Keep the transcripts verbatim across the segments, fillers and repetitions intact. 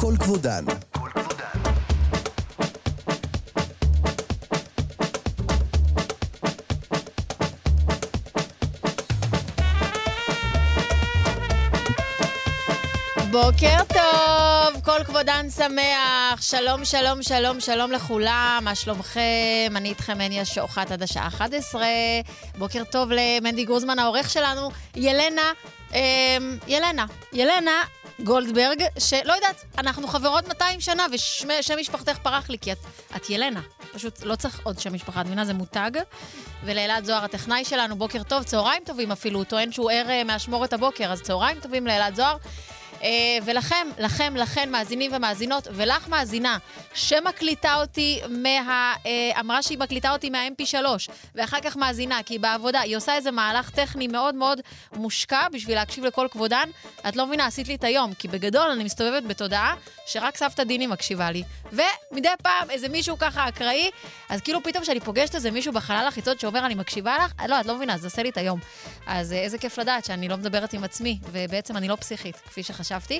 כל כבודן. בוקר טוב, כל כבודן שמח, שלום, שלום, שלום, שלום לכולם, מה שלומכם? אני איתכם מניה שוחט עד השעה אחת עשרה, בוקר טוב למנדי גרוזמן, העורך שלנו, ילנה, אה, ילנה, ילנה גולדברג, שלא יודעת, אנחנו חברות מאתיים שנה, ושם משפחתך פרח לי, כי את, את ילנה, פשוט לא צריך עוד שם משפחה, את מבינה, זה מותג, ולאלעד זוהר, הטכנאי שלנו, בוקר טוב, צהריים טובים אפילו, הוא טוען שהוא ער מהשמורת הבוקר, אז צהריים טובים לאלעד זוהר, ולכם, לכם, לכן, מאזינים ומאזינות, ולך מאזינה, שמקליטה אותי מה... אמרה שהיא מקליטה אותי מה-אם פי שלוש, ואחר כך מאזינה, כי היא בעבודה, היא עושה איזה מהלך טכני מאוד מאוד מושקע בשביל להקשיב לכל כבודן. את לא מבינה, עשית לי את היום, כי בגדול אני מסתובבת בתודעה שרק סבתא דיני מקשיבה לי. ומדי פעם איזה מישהו ככה אקראי, אז כאילו פתאום שאני פוגשת איזה מישהו בחלל החיצות שאומר, אני מקשיבה לך, לא, את לא מבינה, זה עושה לי את היום. אז איזה כיף לדעת שאני לא מדברת עם עצמי, ובעצם אני לא פסיכית, כפי שחשבתי.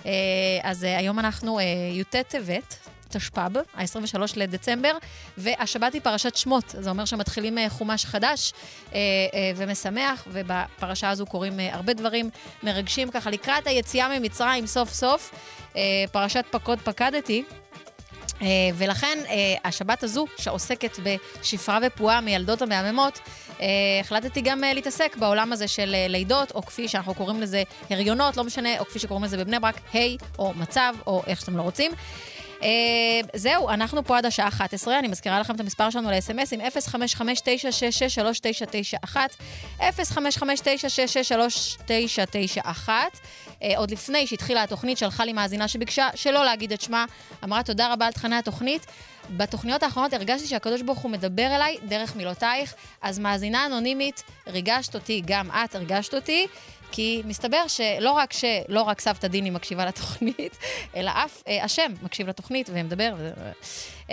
אז היום אנחנו י"ט טבת, תשפ"ב, ה-עשרים ושלושה לדצמבר, והשבת היא פרשת שמות. זה אומר שמתחילים חומש חדש ומשמח, ובפרשה הזו קוראים הרבה דברים מרגשים ככה לקראת היציאה ממצרים סוף סוף, פרשת פקוד פקדתי. Uh, ולכן uh, השבת הזו שעוסקת בשפרה ופועה מילדות המהממות, uh, החלטתי גם uh, להתעסק בעולם הזה של uh, לידות, או כפי שאנחנו קוראים לזה הריונות, לא משנה, או כפי שקוראים לזה בבני ברק, היי, או מצב, או איך שאתם לא רוצים. Uh, זהו, אנחנו פה עד השעה אחת עשרה, אני מזכירה לכם את המספר שלנו ל-אס אם אס עם אפס חמש חמש תשע שש שש שלוש תשע תשע אחת, אפס חמש חמש תשע שש שש שלוש תשע תשע אחת. Uh, עוד לפני שהתחילה התוכנית, שלחה לי מאזינה שביקשה שלא להגיד את שמה, אמרה תודה רבה על תכני התוכנית. בתוכניות האחרונות הרגשתי שהקדוש ברוך הוא מדבר אליי דרך מילותייך, אז מאזינה אנונימית, ריגשת אותי, גם את הרגשת אותי, כי מסתבר שלא רק שלא רק סבתא דיני מקשיבה לתוכנית, אלא אף אה, השם מקשיב לתוכנית ומדבר. ו... אה,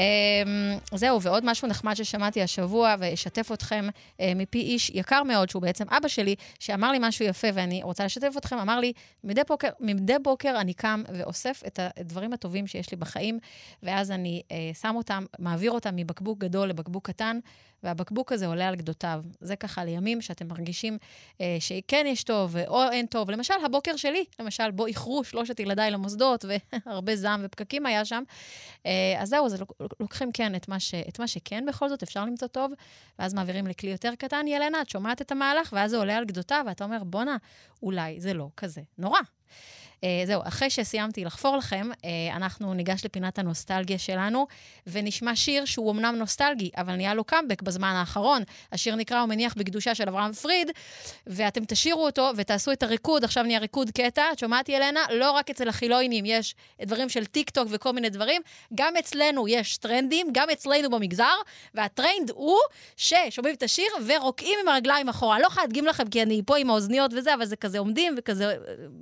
זהו, ועוד משהו נחמד ששמעתי השבוע, ואשתף אתכם אה, מפי איש יקר מאוד, שהוא בעצם אבא שלי, שאמר לי משהו יפה, ואני רוצה לשתף אתכם, אמר לי, מדי בוקר, מדי בוקר אני קם ואוסף את הדברים הטובים שיש לי בחיים, ואז אני אה, שם אותם, מעביר אותם מבקבוק גדול לבקבוק קטן, והבקבוק הזה עולה על גדותיו. זה ככה לימים שאתם מרגישים אה, שכן יש טוב או אין טוב. למשל, הבוקר שלי, למשל, בו איחרו שלושת ילדיי למוסדות, והרבה זעם ופקקים היה שם. אה, אז זהו, אז לוקחים כן את מה, ש, את מה שכן בכל זאת אפשר למצוא טוב, ואז מעבירים לכלי יותר קטן. ילנה, את שומעת את המהלך, ואז זה עולה על גדותיו, ואתה אומר, בונה, אולי זה לא כזה נורא. Uh, זהו, אחרי שסיימתי לחפור לכם, uh, אנחנו ניגש לפינת הנוסטלגיה שלנו, ונשמע שיר שהוא אמנם נוסטלגי, אבל נהיה לו קאמבק בזמן האחרון. השיר נקרא ומניח בקדושה של אברהם פריד, ואתם תשירו אותו ותעשו את הריקוד, עכשיו נהיה ריקוד קטע, את שומעת ילנה? לא רק אצל החילוינים יש דברים של טיק טוק וכל מיני דברים, גם אצלנו יש טרנדים, גם אצלנו במגזר, והטרנד הוא ששומעים את השיר ורוקעים עם הרגליים אחורה. לא חייבים לכם כי אני פה עם האוזניות וזה, אבל זה כזה עומדים וכזה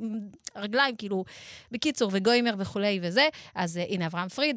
רגליים, כאילו, בקיצור, וגוימר וכולי וזה. אז uh, הנה אברהם פריד.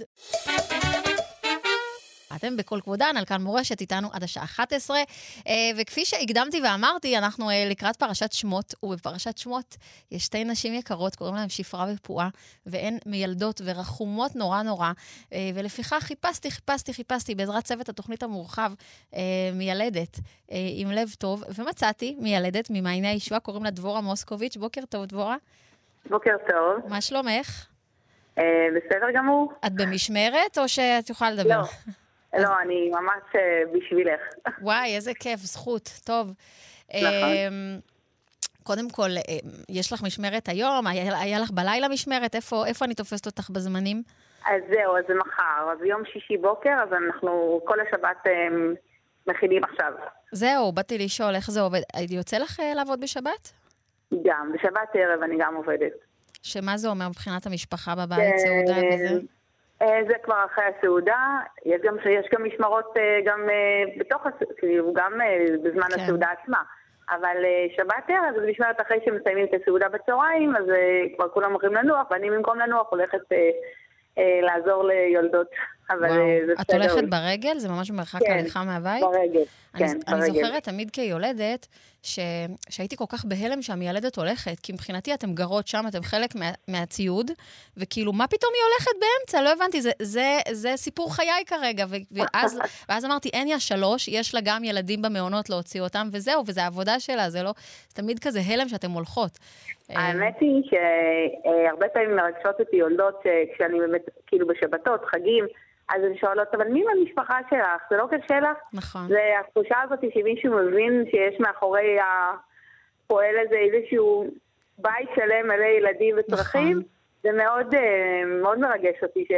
אתם בכל כבודן, על כאן מורשת, איתנו עד השעה אחת עשרה, uh, וכפי שהקדמתי ואמרתי, אנחנו uh, לקראת פרשת שמות, ובפרשת שמות יש שתי נשים יקרות, קוראים להם שפרה ופועה, והן מיילדות ורחומות נורא נורא, uh, ולפיכך חיפשתי, חיפשתי, חיפשתי, בעזרת צוות התוכנית המורחב, uh, מיילדת, uh, עם לב טוב, ומצאתי מיילדת ממעייני הישועה, קוראים לה דבורה מוסקוביץ'. בוקר טוב, דבורה. בוקר טוב. מה שלומך? אה, בסדר גמור. את במשמרת או שאת יכולה לדבר? לא, לא, אני ממש בשבילך. וואי, איזה כיף, זכות, טוב. נכון. קודם כל, יש לך משמרת היום? היה לך בלילה משמרת? איפה אני תופסת אותך בזמנים? אז זהו, אז זה מחר. אז יום שישי בוקר, אז אנחנו כל השבת מכינים עכשיו. זהו, באתי לשאול איך זה עובד. יוצא לך לעבוד בשבת? גם, בשבת ערב אני גם עובדת. שמה זה אומר מבחינת המשפחה בבית, סעודה וזה? זה כבר אחרי הסעודה, יש גם, יש גם משמרות גם בתוך, כאילו גם בזמן כן. הסעודה עצמה. אבל שבת ערב, זה משמרת אחרי שמסיימים את הסעודה בצהריים, אז כבר כולם הולכים לנוח, ואני במקום לנוח הולכת לעזור ליולדות. אבל וואו. זה את בסדר. הולכת ברגל? זה ממש במרחק כן, הליכה מהבית? ברגל, אני, כן, אני ברגל. זוכרת תמיד כיולדת, ש... שהייתי כל כך בהלם שהמיילדת הולכת, כי מבחינתי אתם גרות שם, אתם חלק מה... מהציוד, וכאילו, מה פתאום היא הולכת באמצע? לא הבנתי, זה, זה, זה סיפור חיי כרגע, ו... ואז, ואז אמרתי, אין יא שלוש, יש לה גם ילדים במעונות להוציא אותם, וזהו, וזה העבודה שלה, זה לא, זה תמיד כזה הלם שאתם הולכות. האמת היא שהרבה פעמים מרגשות אותי יולדות, כשאני באמת, כאילו בשבתות, חגים, אז הן שואלות, אבל מי מהמשפחה שלך? זה לא קשה לך? נכון. זה התחושה הזאת שמישהו מבין שיש מאחורי הפועל הזה איזשהו בית שלם מלא ילדים וצרכים. נכון. זה מאוד, מאוד מרגש אותי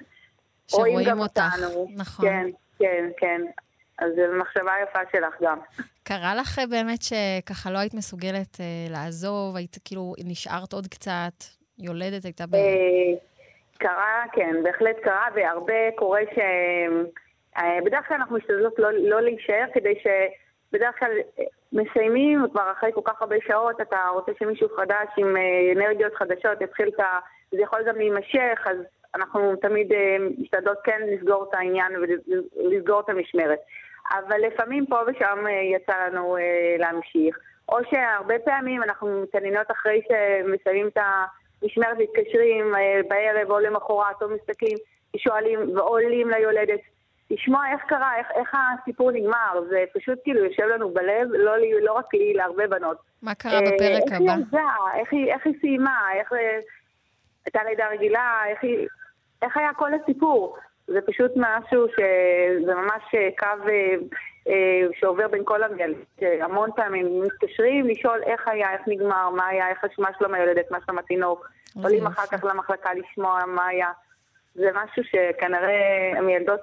שרואים גם אותך. אותנו. נכון. כן, כן, כן. אז זו מחשבה יפה שלך גם. קרה לך באמת שככה לא היית מסוגלת אה, לעזוב, היית כאילו נשארת עוד קצת, יולדת הייתה ב... קרה, כן, בהחלט קרה, והרבה קורה ש... בדרך כלל אנחנו משתדלות לא, לא להישאר, כדי שבדרך כלל מסיימים, וכבר אחרי כל כך הרבה שעות, אתה רוצה שמישהו חדש עם אנרגיות חדשות, יתחיל את ה... זה יכול גם להימשך, אז אנחנו תמיד משתדלות כן לסגור את העניין ולסגור את המשמרת. אבל לפעמים פה ושם יצא לנו להמשיך. או שהרבה פעמים אנחנו מתעניינות אחרי שמסיימים את המשמרת, מתקשרים בערב או למחרת או מסתכלים, שואלים ועולים ליולדת, לשמוע איך קרה, איך, איך הסיפור נגמר. זה פשוט כאילו יושב לנו בלב, לא, לא רק לי, להרבה בנות. מה קרה בפרק איך הבא? היא עזרה, איך היא, איך היא סיימה, איך הייתה לידה רגילה, איך, היא, איך היה כל הסיפור. זה פשוט משהו שזה ממש קו שעובר בין כל המייל. המון פעמים מתקשרים לשאול איך היה, איך נגמר, מה היה, איך מה שלום היולדת, מה שלום התינוק. עולים אחר כך למחלקה לשמוע מה היה. זה משהו שכנראה המילדות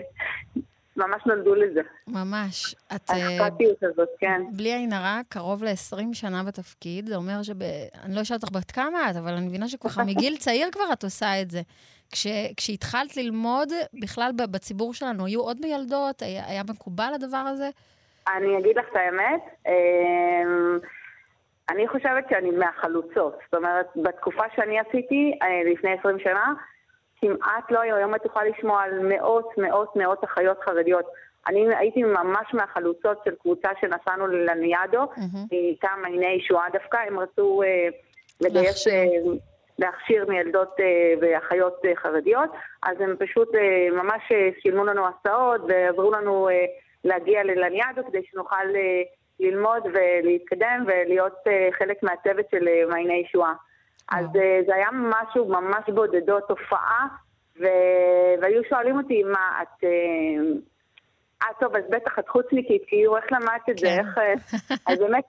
ממש נולדו לזה. ממש. האכפתיות הזאת, כן. בלי עין הרע, קרוב ל-עשרים שנה בתפקיד. זה אומר שב... אני לא אשאל אותך בת כמה את, אבל אני מבינה שככה מגיל צעיר כבר את עושה את זה. כש... כשהתחלת ללמוד, בכלל בציבור שלנו, היו עוד מילדות? היה, היה מקובל הדבר הזה? אני אגיד לך את האמת. אני חושבת שאני מהחלוצות. זאת אומרת, בתקופה שאני עשיתי, לפני עשרים שנה, כמעט לא היום את תוכל לשמוע על מאות, מאות, מאות אחיות חרדיות. אני הייתי ממש מהחלוצות של קבוצה שנסענו ללניאדו, איתם מעייני ישועה דווקא, הם רצו לגייס, להכשיר מילדות ואחיות חרדיות, אז הם פשוט ממש שילמו לנו הסעות ועזרו לנו להגיע ללניאדו כדי שנוכל ללמוד ולהתקדם ולהיות חלק מהצוות של מעייני ישועה. אז זה היה משהו ממש בודדות, תופעה, והיו שואלים אותי מה את... אה, טוב, אז בטח את חוצניקית, כאילו איך למדת את זה, איך... אז באמת...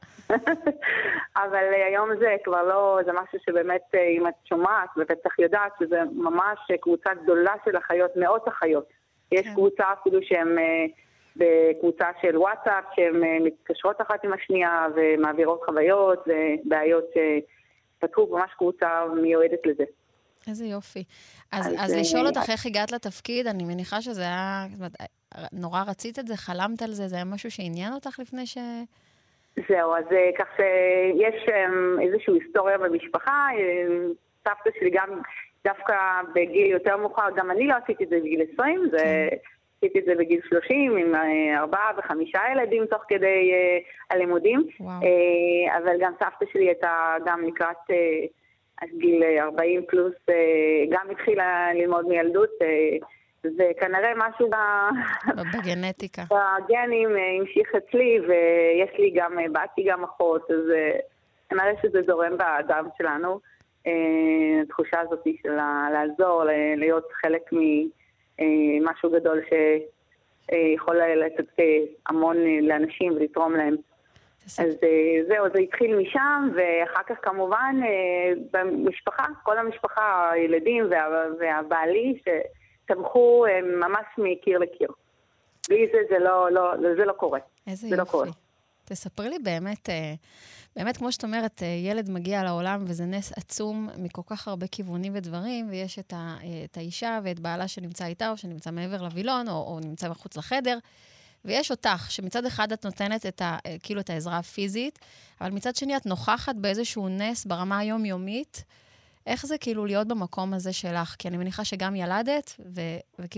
אבל היום זה כבר לא... זה משהו שבאמת, אם את שומעת, ובטח יודעת, שזה ממש קבוצה גדולה של אחיות, מאות אחיות. יש קבוצה אפילו שהן בקבוצה של וואטסאפ, שהן מתקשרות אחת עם השנייה, ומעבירות חוויות ובעיות ש... פתחו ממש קבוצה מיועדת לזה. איזה יופי. אז, אז, אז לשאול אותך איך הגעת לתפקיד, אני מניחה שזה היה, זאת אומרת, נורא רצית את זה, חלמת על זה, זה היה משהו שעניין אותך לפני ש... זהו, אז כך שיש איזושהי היסטוריה במשפחה, סבתא שלי גם דווקא בגיל יותר מאוחר, גם אני לא עשיתי את זה בגיל עשרים, זה... עשיתי את זה בגיל שלושים, עם ארבעה וחמישה ילדים תוך כדי uh, הלימודים. וואו. Uh, אבל גם סבתא שלי הייתה גם לקראת uh, גיל ארבעים פלוס, uh, גם התחילה ללמוד מילדות, uh, וכנראה משהו בגנטיקה. בגנים uh, המשיך אצלי, ויש לי גם, uh, באתי גם אחות, אז uh, כנראה שזה זורם באדם שלנו. Uh, התחושה הזאת של לעזור, להיות חלק מ... משהו גדול שיכול לתת המון לאנשים ולתרום להם. אז זהו, זה התחיל משם, ואחר כך כמובן במשפחה, כל המשפחה, הילדים והבעלי שתמכו ממש מקיר לקיר. בלי זה זה לא, לא, זה לא קורה. איזה יופי. תספרי לי באמת, באמת כמו שאת אומרת, ילד מגיע לעולם וזה נס עצום מכל כך הרבה כיוונים ודברים, ויש את, ה, את האישה ואת בעלה שנמצא איתה או שנמצא מעבר לווילון או, או נמצא מחוץ לחדר, ויש אותך שמצד אחד את נותנת את ה, כאילו את העזרה הפיזית, אבל מצד שני את נוכחת באיזשהו נס ברמה היומיומית. איך זה כאילו להיות במקום הזה שלך? כי אני מניחה שגם ילדת ו, וכאילו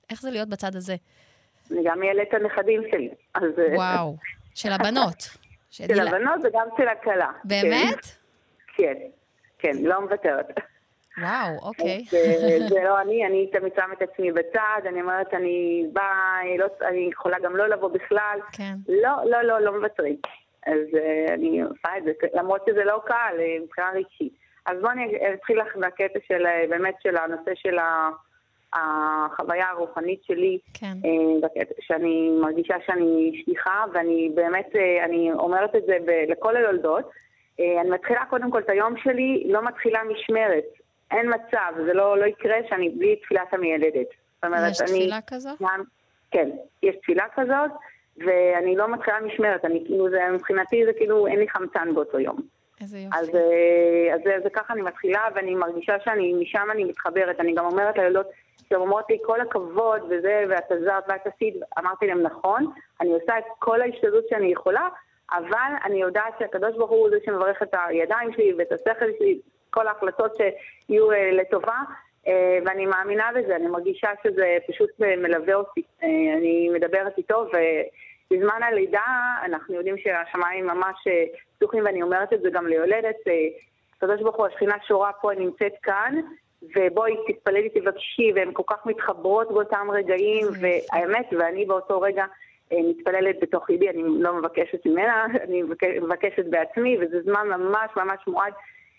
איך זה להיות בצד הזה? אני גם אעלה את הנכדים שלי. וואו, של הבנות. של הבנות וגם של הכלה. באמת? כן, כן, לא מוותרת. וואו, אוקיי. זה לא אני, אני תמיד שם את עצמי בצד, אני אומרת, אני באה, אני יכולה גם לא לבוא בכלל. כן. לא, לא, לא, לא מוותרים. אז אני עושה את זה, למרות שזה לא קל, מבחינה רגשית. אז בואו אני אתחיל לך מהקטע של, באמת של הנושא של החוויה הרוחנית שלי, כן. שאני מרגישה שאני שליחה, ואני באמת, אני אומרת את זה לכל היולדות. אני מתחילה קודם כל את היום שלי, לא מתחילה משמרת. אין מצב, זה לא, לא יקרה שאני בלי תפילת המיילדת. יש תפילה כזו? כן, יש תפילה כזאת, ואני לא מתחילה משמרת. אני, כאילו, זה, מבחינתי זה כאילו אין לי חמצן באותו יום. איזה יופי. אז, אז זה, זה ככה אני מתחילה, ואני מרגישה שאני, משם אני מתחברת. אני גם אומרת ליולדות, שאומרות לי כל הכבוד וזה, ואת עזרת ואת עשית, אמרתי להם נכון, אני עושה את כל ההשתדלות שאני יכולה, אבל אני יודעת שהקדוש ברוך הוא זה שמברך את הידיים שלי ואת השכל שלי, כל ההחלטות שיהיו לטובה, ואני מאמינה בזה, אני מרגישה שזה פשוט מלווה אותי, אני מדברת איתו, ובזמן הלידה אנחנו יודעים שהשמיים ממש פתוחים, ואני אומרת את זה גם ליולדת, הקדוש ברוך הוא, השכינה שורה פה נמצאת כאן, ובואי תתפללי תבקשי, והן כל כך מתחברות באותם רגעים, והאמת, ואני באותו רגע מתפללת בתוך ליבי, אני לא מבקשת ממנה, אני מבקשת בעצמי, וזה זמן ממש ממש מועד,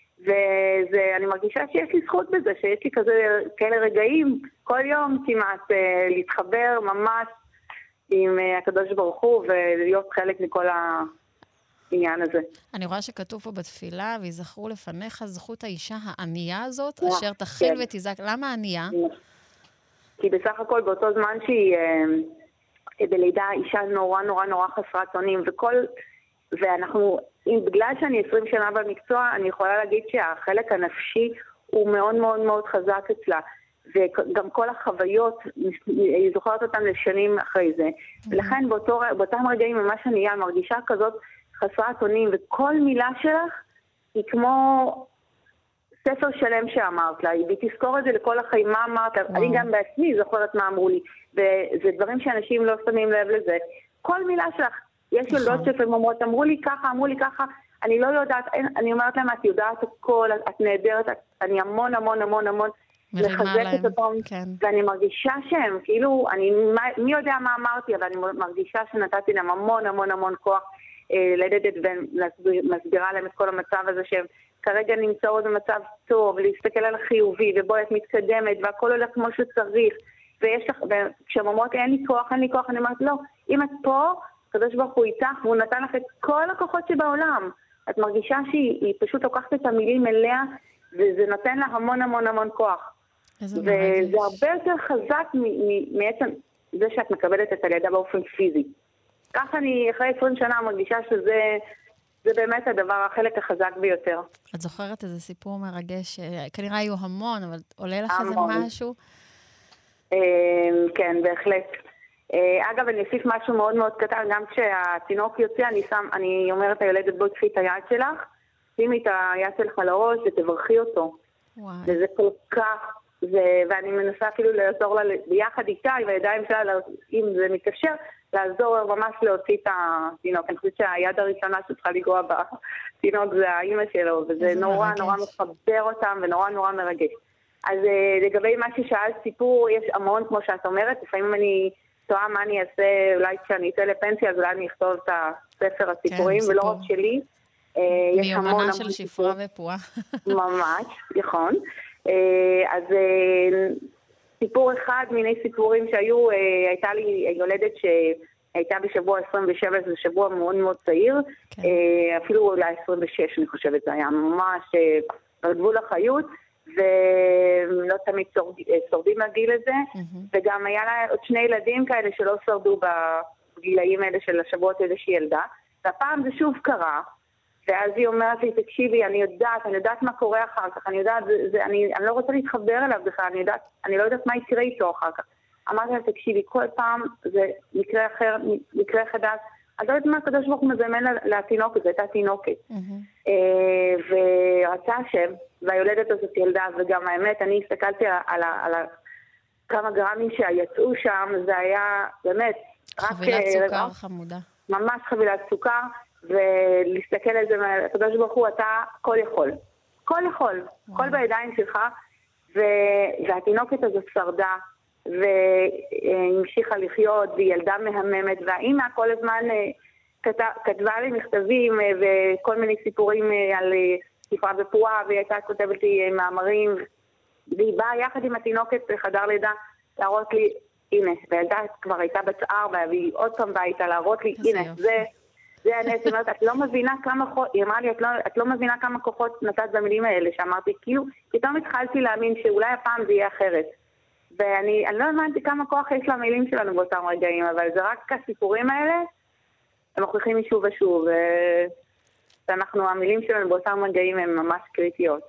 ואני מרגישה שיש לי זכות בזה, שיש לי כזה, כאלה רגעים, כל יום כמעט להתחבר ממש עם הקדוש ברוך הוא, ולהיות חלק מכל העניין הזה. אני רואה שכתוב פה בתפילה, ויזכרו לפניך זכות האישה הענייה הזאת, אשר תחיל ותזעק. למה ענייה? כי בסך הכל באותו זמן שהיא בלידה, אישה נורא נורא נורא חסרת אונים, וכל, ואנחנו, בגלל שאני עשרים שנה במקצוע, אני יכולה להגיד שהחלק הנפשי הוא מאוד מאוד מאוד חזק אצלה, וגם כל החוויות, היא זוכרת אותן לשנים אחרי זה, ולכן באותו, באותם רגעים ממש אני מרגישה כזאת חסרת אונים, וכל מילה שלך היא כמו ספר שלם שאמרת לה, היא תזכור את זה לכל החיים, מה אמרת לה, אני גם בעצמי זוכרת מה אמרו לי, וזה דברים שאנשים לא שמים לב לזה. כל מילה שלך, יש יולדות שפעמים אומרות, אמרו לי ככה, אמרו לי ככה, אני לא יודעת, אני אומרת להם, את יודעת הכל, את נהדרת, אני המון המון המון המון לחזק את אותם, ואני מרגישה שהם, כאילו, אני, מי יודע מה אמרתי, אבל אני מרגישה שנתתי להם המון המון המון כוח ללדת ומסבירה להם את כל המצב הזה שהם כרגע נמצאות במצב טוב, להסתכל על החיובי, ובואי את מתקדמת, והכל הולך כמו שצריך, ויש לך, וכשהם אומרות, אין לי כוח, אין לי כוח, אני אומרת, לא, אם את פה, הקדוש ברוך הוא איתך, והוא נתן לך את כל הכוחות שבעולם, את מרגישה שהיא פשוט לוקחת את המילים אליה, וזה נותן לה המון המון המון כוח. וזה הרבה יותר חזק מעצם זה שאת מקבלת את הלידה באופן פיזי. כך אני אחרי עשרים שנה מרגישה שזה זה באמת הדבר, החלק החזק ביותר. את זוכרת איזה סיפור מרגש? כנראה היו המון, אבל עולה לך איזה משהו? כן, בהחלט. אגב, אני אוסיף משהו מאוד מאוד קטן, גם כשהתינוק יוצא, אני, שם, אני אומרת הילדת, בואי תקחי את היד שלך, שימי את היד שלך על הראש ותברכי אותו. וואי. וזה כל כך, זה, ואני מנסה אפילו לעזור לה ביחד איתה, עם הידיים שלה, אם זה מתקשר, לעזור ממש להוציא את התינוק. אני חושבת שהיד הראשונה שצריכה לגרוע בתינוק זה האמא שלו, וזה נורא מרגש. נורא מחבר אותם ונורא נורא מרגש. אז לגבי מה ששאלת סיפור, יש המון, כמו שאת אומרת, לפעמים אני תוהה מה אני אעשה, אולי כשאני אצא לפנסיה, אז אולי אני אכתוב את הספר הסיפורים, כן, ולא רק שלי. מיומנה של שפרה ופועה. ממש, נכון. אז סיפור אחד מיני סיפורים שהיו, הייתה לי יולדת שהייתה בשבוע עשרים ושבע, זה שבוע מאוד מאוד צעיר, כן. אפילו אולי עשרים ושש אני חושבת, זה היה ממש בגבול החיות, ולא תמיד שורדים מהגיל הזה, mm-hmm. וגם היה לה עוד שני ילדים כאלה שלא שרדו בגילאים האלה של השבועות איזושהי ילדה, והפעם זה שוב קרה, ואז היא אומרת לי, תקשיבי, אני יודעת, אני יודעת מה קורה אחר כך, אני יודעת, זה, זה, אני, אני לא רוצה להתחבר אליו בכלל, אני יודעת, אני לא יודעת מה יקרה איתו אחר כך. אמרתי לה, תקשיבי, כל פעם זה מקרה אחר, מקרה חדש, אז לא יודעת מה הקדוש ברוך הוא מזמן לתינוקת, זו הייתה תינוקת. Mm-hmm. ורצה השם, והיולדת הזאת ילדה, וגם האמת, אני הסתכלתי על, על, על, כמה גרמים שיצאו שם, זה היה באמת חבילת רק... סוכר חמודה. ממש חבילת סוכר, ולהסתכל על זה, הקדוש ברוך הוא, אתה כל יכול. כל יכול. וואו. כל בידיים שלך, ו... והתינוקת הזאת שרדה, והמשיכה לחיות, והיא ילדה מהממת, והאימא כל הזמן כת... כתבה לי מכתבים, וכל מיני סיפורים על ספרה ופרועה, והיא הייתה כותבת לי מאמרים, והיא באה יחד עם התינוקת בחדר לידה, להראות לי, הנה, והילדה כבר הייתה בצער, והיא עוד פעם באה איתה להראות לי, הנה, יופי. זה, זה הנס, היא אומרת, את לא מבינה כמה כוחות, היא אמרה לי, את לא, את לא מבינה כמה כוחות נתת במילים האלה, שאמרתי, כאילו, פתאום התחלתי להאמין שאולי הפעם זה יהיה אחרת. ואני אני לא הבנתי כמה כוח יש למילים שלנו באותם רגעים, אבל זה רק הסיפורים האלה, הם מוכיחים שוב ושוב, ואנחנו, המילים שלנו באותם רגעים הם ממש קריטיות.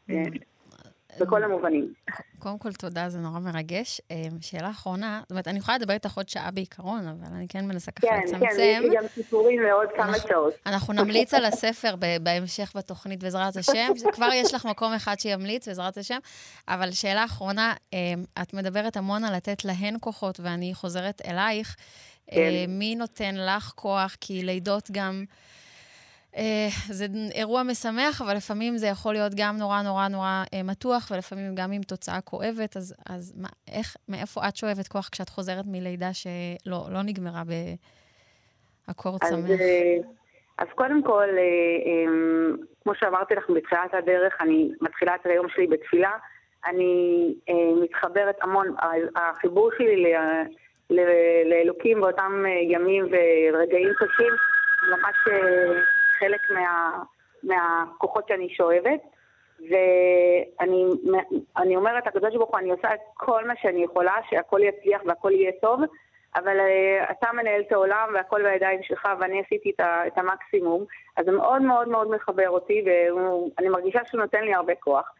בכל המובנים. קודם כל תודה, זה נורא מרגש. שאלה אחרונה, זאת אומרת, אני יכולה לדבר איתך עוד שעה בעיקרון, אבל אני כן מנסה ככה לצמצם. כן, כן, יש לי גם סיפורים לעוד כמה שעות. אנחנו נמליץ על הספר בהמשך בתוכנית בעזרת השם, כבר יש לך מקום אחד שימליץ בעזרת השם, אבל שאלה אחרונה, את מדברת המון על לתת להן כוחות, ואני חוזרת אלייך. מי נותן לך כוח? כי לידות גם... זה אירוע משמח, אבל לפעמים זה יכול להיות גם נורא נורא נורא מתוח, ולפעמים גם עם תוצאה כואבת, אז, אז מה, איך, מאיפה את שואבת כוח כשאת חוזרת מלידה שלא לא נגמרה באקורד אז, שמח? אז קודם כל, כמו שאמרתי לך בתחילת הדרך, אני מתחילה את היום שלי בתפילה, אני מתחברת המון, החיבור שלי לאלוקים באותם ימים ורגעים קשים, ממש... חלק מה, מהכוחות שאני שואבת, ואני אני אומרת, הקדוש ברוך הוא, אני עושה את כל מה שאני יכולה, שהכל יצליח והכל יהיה טוב, אבל uh, אתה מנהל את העולם והכל בידיים שלך, ואני עשיתי את, ה, את המקסימום, אז זה מאוד מאוד מאוד מחבר אותי, ואני מרגישה שהוא נותן לי הרבה כוח,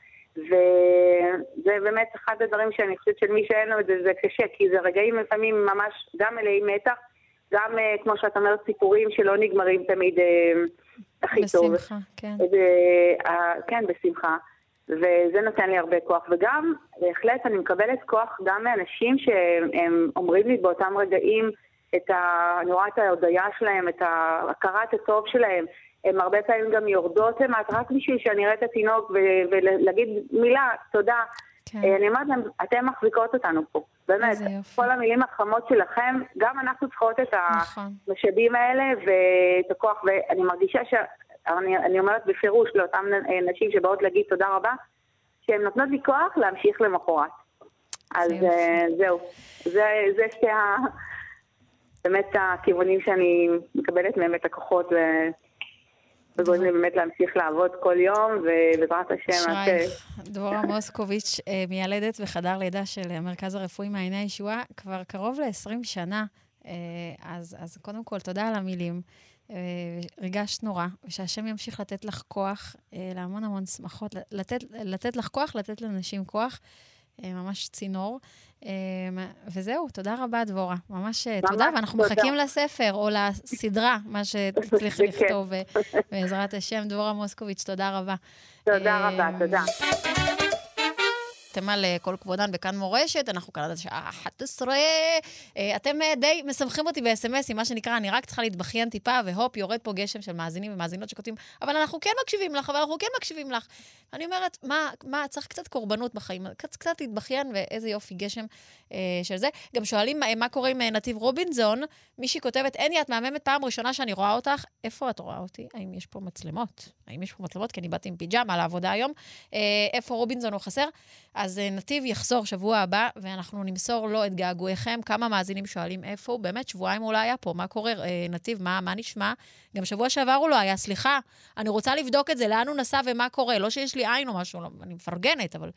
וזה באמת אחד הדברים שאני חושבת של מי שאין לו את זה, זה קשה, כי זה רגעים לפעמים ממש גם מלאים מתח, גם uh, כמו שאת אומרת, סיפורים שלא נגמרים תמיד uh, הכי טוב. בשמחה, כן. Uh, uh, כן, בשמחה. וזה נותן לי הרבה כוח. וגם, בהחלט, אני מקבלת כוח גם מאנשים שהם אומרים לי באותם רגעים את ה... אני רואה את ההודעה שלהם, את ההכרת הטוב שלהם. הם הרבה פעמים גם יורדות למט, רק בשביל שאני אראה את התינוק ו- ולהגיד מילה, תודה. כן. אני אומרת להם, אתם מחזיקות אותנו פה. באמת, כל המילים החמות שלכם, גם אנחנו צריכות את נכון. המשאבים האלה ואת הכוח, ואני מרגישה ש... אני, אני אומרת בפירוש לאותם נשים שבאות להגיד תודה רבה, שהן נותנות לי כוח להמשיך למחרת. אז uh, זהו. זה, זה שתי ה... באמת הכיוונים שאני מקבלת מהם את הכוחות ו... וגורם לי באמת להמשיך לעבוד כל יום, ובעזרת השם... שרייך, דבורה מוסקוביץ', מיילדת וחדר לידה של המרכז הרפואי מעייני הישועה, כבר קרוב ל-עשרים שנה, אז, אז קודם כל תודה על המילים, ריגשת נורא, ושהשם ימשיך לתת לך כוח, להמון המון שמחות, לתת, לתת לך כוח, לתת לאנשים כוח, ממש צינור. וזהו, תודה רבה דבורה, ממש תודה, ואנחנו מחכים לספר או לסדרה, מה שתצליח לכתוב בעזרת השם. דבורה מוסקוביץ', תודה רבה. תודה רבה, תודה. אתם על כל כבודן בכאן מורשת, אנחנו כאן עד השעה אחת עשרה, אתם די משמחים אותי ב-אס אם אס, מה שנקרא, אני רק צריכה להתבכיין טיפה, והופ, יורד פה גשם של מאזינים ומאזינות שכותבים, אבל אנחנו כן מקשיבים לך, אבל אנחנו כן מקשיבים לך. אני אומרת, מה, מה, צריך קצת קורבנות בחיים, קצת, קצת להתבכיין, ואיזה יופי גשם אה, של זה. גם שואלים מה, מה קורה עם נתיב רובינזון, מישהי כותבת, אין את מהממת פעם ראשונה שאני רואה אותך, איפה את רואה אותי? האם יש פה מצלמות? האם יש פה מצלמות? כי אני באתי עם פיג'מה לעבודה היום. אה, איפה רובינזון הוא חסר? אז נתיב יחזור שבוע הבא, ואנחנו נמסור לו את געגועיכם. כמה מאזינים שואלים איפה הוא? באמת, שבועיים הוא לא היה פה. מה קורה? נתיב, מה, מה נשמע? גם שבוע שעבר הוא לא היה. סליחה, אני רוצה לבדוק את זה, לאן הוא נסע ומה קורה. לא שיש לי עין או משהו, אני מפרגנת, אבל...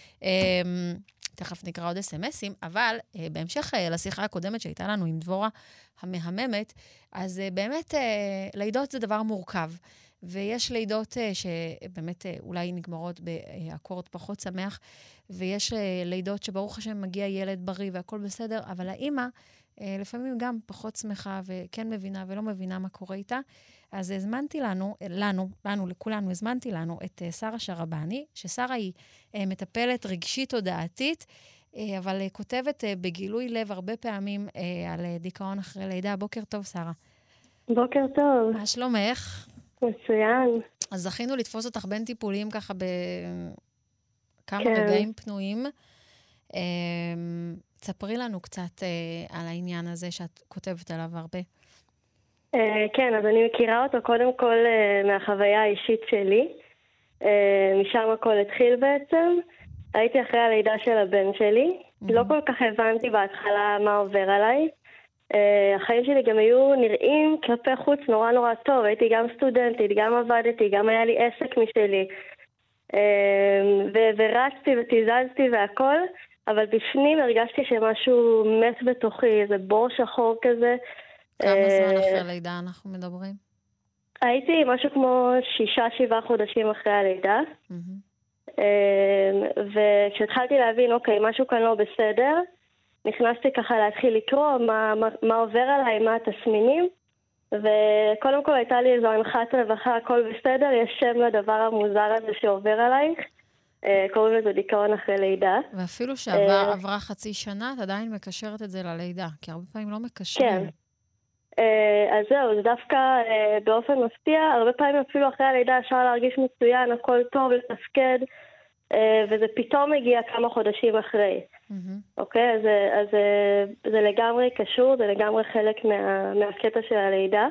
תכף נקרא עוד אס אם אסים, אבל בהמשך לשיחה הקודמת שהייתה לנו עם דבורה המהממת, אז באמת לידות זה דבר מורכב. ויש לידות שבאמת אולי נגמרות באקורד פחות שמח, ויש לידות שברוך השם מגיע ילד בריא והכל בסדר, אבל האמא לפעמים גם פחות שמחה וכן מבינה ולא מבינה מה קורה איתה. אז הזמנתי לנו, לנו, לנו, לכולנו, הזמנתי לנו את שרה שרבני, ששרה היא מטפלת רגשית תודעתית, אבל כותבת בגילוי לב הרבה פעמים על דיכאון אחרי לידה. בוקר טוב, שרה. בוקר טוב. מה שלומך? מצוין. אז זכינו לתפוס אותך בין טיפולים ככה בכמה כן. רגעים פנויים. תספרי לנו קצת על העניין הזה שאת כותבת עליו הרבה. כן, אז אני מכירה אותו קודם כל מהחוויה האישית שלי. משם הכל התחיל בעצם. הייתי אחרי הלידה של הבן שלי. Mm-hmm. לא כל כך הבנתי בהתחלה מה עובר עליי. החיים שלי גם היו נראים כלפי חוץ נורא נורא טוב. הייתי גם סטודנטית, גם עבדתי, גם היה לי עסק משלי. ו- ורצתי ותיזזתי והכל, אבל בפנים הרגשתי שמשהו מת בתוכי, איזה בור שחור כזה. כמה זמן אחרי לידה אנחנו מדברים? הייתי משהו כמו שישה, שבעה חודשים אחרי הלידה. וכשהתחלתי להבין, אוקיי, משהו כאן לא בסדר, נכנסתי ככה להתחיל לקרוא מה, מה, מה עובר עליי, מה התסמינים, וקודם כל הייתה לי איזו הנחת רווחה, הכל בסדר, יש שם לדבר המוזר הזה שעובר עלייך, קוראים לזה דיכאון אחרי לידה. ואפילו שעברה חצי שנה, את עדיין מקשרת את זה ללידה, כי הרבה פעמים לא מקשרים. כן. אז זהו, זה דווקא באופן מפתיע, הרבה פעמים אפילו אחרי הלידה אפשר להרגיש מצוין, הכל טוב, לתפקד, וזה פתאום מגיע כמה חודשים אחרי. אוקיי? אז זה לגמרי קשור, זה לגמרי חלק מהקטע של הלידה.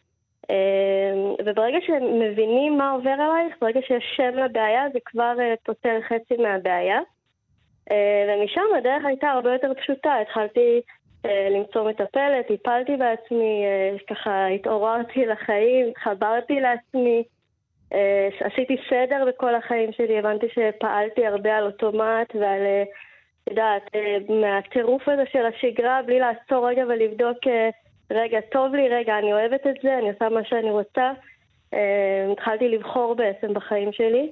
וברגע שמבינים מה עובר עלייך, ברגע שיש שם לבעיה, זה כבר פותר חצי מהבעיה. ומשם הדרך הייתה הרבה יותר פשוטה. התחלתי למצוא מטפלת, טיפלתי בעצמי, ככה התעוררתי לחיים, חברתי לעצמי, עשיתי סדר בכל החיים שלי, הבנתי שפעלתי הרבה על אוטומט ועל, יודעת, מהטירוף הזה של השגרה, בלי לעצור רגע ולבדוק, רגע, טוב לי, רגע, אני אוהבת את זה, אני עושה מה שאני רוצה. התחלתי לבחור בעצם בחיים שלי.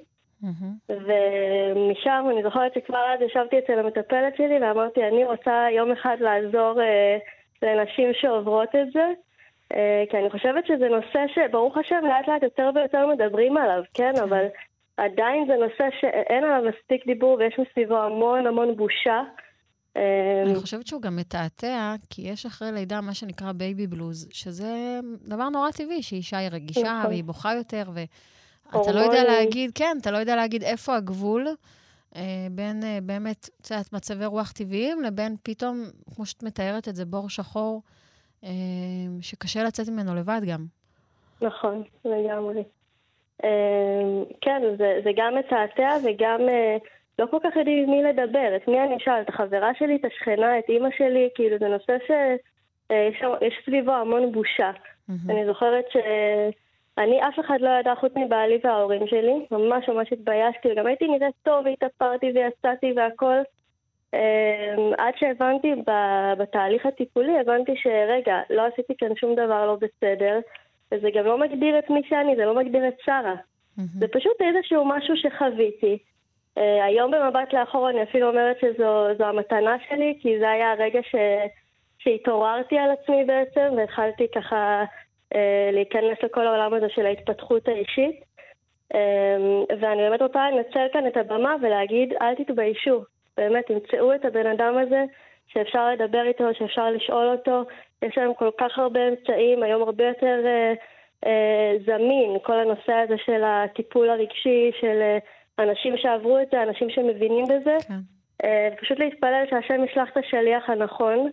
ומשם אני זוכרת שכבר אז ישבתי אצל המטפלת שלי ואמרתי, אני רוצה יום אחד לעזור לנשים שעוברות את זה, כי אני חושבת שזה נושא שברוך השם לאט לאט יותר ויותר מדברים עליו, כן? אבל עדיין זה נושא שאין עליו מספיק דיבור ויש מסביבו המון המון בושה. אני חושבת שהוא גם מתעתע, כי יש אחרי לידה מה שנקרא בייבי בלוז, שזה דבר נורא טבעי, שאישה היא רגישה והיא בוכה יותר, ואתה לא יודע להגיד, כן, אתה לא יודע להגיד איפה הגבול בין באמת, קצת מצבי רוח טבעיים, לבין פתאום, כמו שאת מתארת את זה, בור שחור, שקשה לצאת ממנו לבד גם. נכון, לגמרי. כן, זה, זה גם מתעתע וגם לא כל כך יודעים מי לדבר. את מי אני אשאל? את החברה שלי, את השכנה, את אמא שלי, כאילו זה נושא שיש סביבו המון בושה. Mm-hmm. אני זוכרת שאני אף אחד לא ידע חוץ מבעלי וההורים שלי, ממש ממש התביישתי, וגם הייתי נראית טוב, והתאפרתי ויצאתי והכל. עד שהבנתי בתהליך הטיפולי, הבנתי שרגע, לא עשיתי כאן שום דבר לא בסדר, וזה גם לא מגדיר את מי שאני, זה לא מגדיר את שרה. Mm-hmm. זה פשוט איזשהו משהו שחוויתי. Uh, היום במבט לאחור אני אפילו אומרת שזו המתנה שלי, כי זה היה הרגע ש, שהתעוררתי על עצמי בעצם, והתחלתי ככה uh, להיכנס לכל העולם הזה של ההתפתחות האישית. Um, ואני באמת רוצה לנצל כאן את הבמה ולהגיד, אל תתביישו. באמת, תמצאו את הבן אדם הזה שאפשר לדבר איתו, שאפשר לשאול אותו. יש להם כל כך הרבה אמצעים, היום הרבה יותר uh, uh, זמין, כל הנושא הזה של הטיפול הרגשי, של uh, אנשים שעברו את זה, אנשים שמבינים בזה. כן. Uh, פשוט להתפלל שהשם ישלח את השליח הנכון,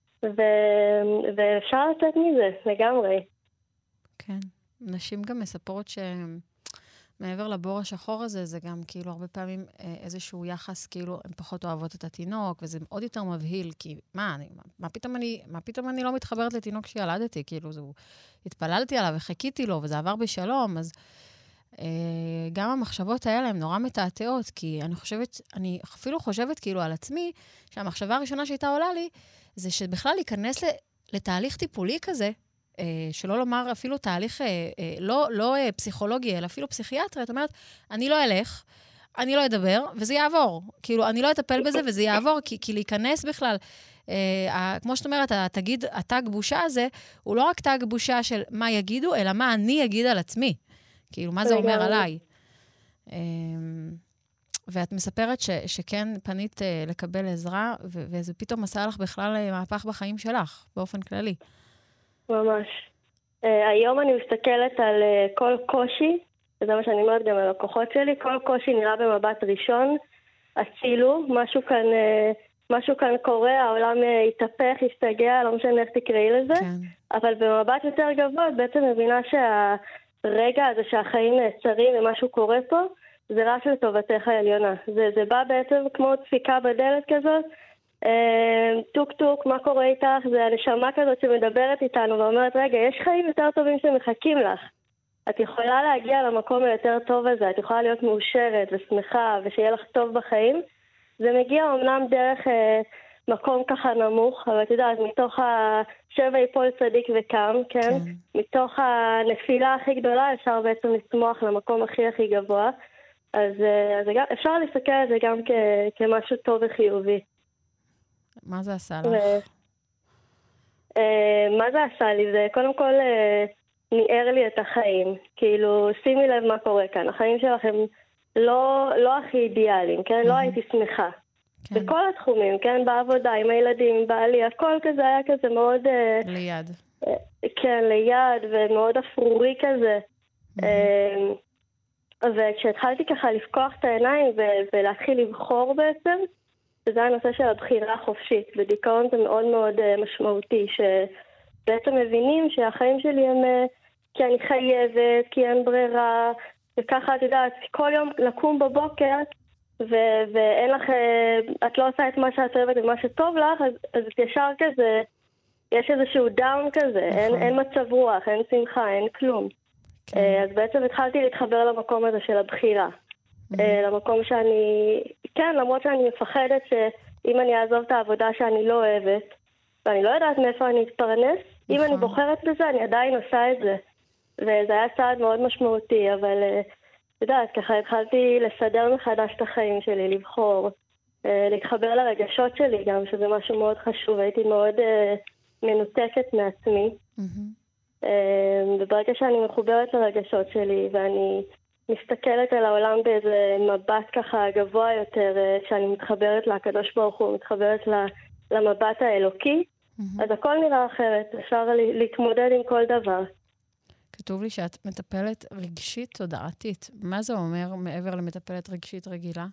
ו- ואפשר לצאת מזה, לגמרי. כן. נשים גם מספרות ש... מעבר לבור השחור הזה, זה גם כאילו הרבה פעמים איזשהו יחס, כאילו הן פחות אוהבות את התינוק, וזה עוד יותר מבהיל, כי מה, אני, מה פתאום אני, מה פתאום אני לא מתחברת לתינוק שילדתי, כאילו זה, התפללתי עליו וחיכיתי לו, וזה עבר בשלום, אז אה, גם המחשבות האלה הן נורא מתעתעות, כי אני חושבת, אני אפילו חושבת כאילו על עצמי, שהמחשבה הראשונה שהייתה עולה לי, זה שבכלל להיכנס לתהליך טיפולי כזה, שלא לומר אפילו תהליך לא, לא פסיכולוגי, אלא אפילו פסיכיאטרי, את אומרת, אני לא אלך, אני לא אדבר, וזה יעבור. כאילו, אני לא אטפל בזה, וזה יעבור, כי, כי להיכנס בכלל, אה, כמו שאת אומרת, תגיד, התג בושה הזה, הוא לא רק תג בושה של מה יגידו, אלא מה אני אגיד על עצמי. כאילו, מה זה אומר עליי. אה, ואת מספרת ש, שכן פנית uh, לקבל עזרה, ו- וזה פתאום עשה לך בכלל uh, מהפך בחיים שלך, באופן כללי. ממש. Uh, היום אני מסתכלת על uh, כל קושי, וזה מה שאני אומרת גם על הכוחות שלי, כל קושי נראה במבט ראשון, הצילו, משהו כאן, uh, משהו כאן קורה, העולם uh, יתהפך, יסתגע, לא משנה איך תקראי לזה, כן. אבל במבט יותר גבוה, את בעצם מבינה שהרגע הזה שהחיים נעצרים ומשהו קורה פה, זה רק לטובתך העליונה. זה, זה בא בעצם כמו דפיקה בדלת כזאת, טוק טוק, מה קורה איתך? זה הנשמה כזאת שמדברת איתנו ואומרת, רגע, יש חיים יותר טובים שמחכים לך. את יכולה להגיע למקום היותר טוב הזה, את יכולה להיות מאושרת ושמחה ושיהיה לך טוב בחיים. זה מגיע אומנם דרך אה, מקום ככה נמוך, אבל את יודעת, מתוך השבע יפול צדיק וקם, כן? כן. מתוך הנפילה הכי גדולה אפשר בעצם לצמוח למקום הכי הכי גבוה. אז, אז גם, אפשר להסתכל על זה גם כ, כמשהו טוב וחיובי. מה זה עשה לך? ו, uh, מה זה עשה לי? זה קודם כל uh, ניער לי את החיים. כאילו, שימי לב מה קורה כאן. החיים שלכם לא, לא הכי אידיאליים, כן? Mm-hmm. לא הייתי שמחה. כן. בכל התחומים, כן? בעבודה, עם הילדים, עם בעלי, הכל כזה היה כזה מאוד... Uh, ליד. Uh, כן, ליד, ומאוד אפרורי כזה. Mm-hmm. Uh, וכשהתחלתי ככה לפקוח את העיניים ו- ולהתחיל לבחור בעצם, שזה הנושא של הבחירה החופשית. בדיכאון זה מאוד מאוד uh, משמעותי, שבעצם מבינים שהחיים שלי הם uh, כי אני חייבת, כי אין ברירה, וככה את יודעת, כל יום לקום בבוקר, ו- ואין לך, uh, את לא עושה את מה שאת אוהבת ומה שטוב לך, אז, אז את ישר כזה, יש איזשהו דאון כזה, נכון. אין, אין מצב רוח, אין שמחה, אין כלום. כן. אז בעצם התחלתי להתחבר למקום הזה של הבחירה. Mm-hmm. למקום שאני, כן, למרות שאני מפחדת שאם אני אעזוב את העבודה שאני לא אוהבת, ואני לא יודעת מאיפה אני אתפרנס, נכון. אם אני בוחרת בזה, אני עדיין עושה את זה. וזה היה צעד מאוד משמעותי, אבל את יודעת, ככה התחלתי לסדר מחדש את החיים שלי, לבחור, להתחבר לרגשות שלי גם, שזה משהו מאוד חשוב, הייתי מאוד מנותקת מעצמי. Mm-hmm. וברגע שאני מחוברת לרגשות שלי ואני מסתכלת על העולם באיזה מבט ככה גבוה יותר, כשאני מתחברת לקדוש ברוך הוא, מתחברת למבט האלוקי, mm-hmm. אז הכל נראה אחרת, אפשר להתמודד עם כל דבר. כתוב לי שאת מטפלת רגשית תודעתית. מה זה אומר מעבר למטפלת רגשית רגילה?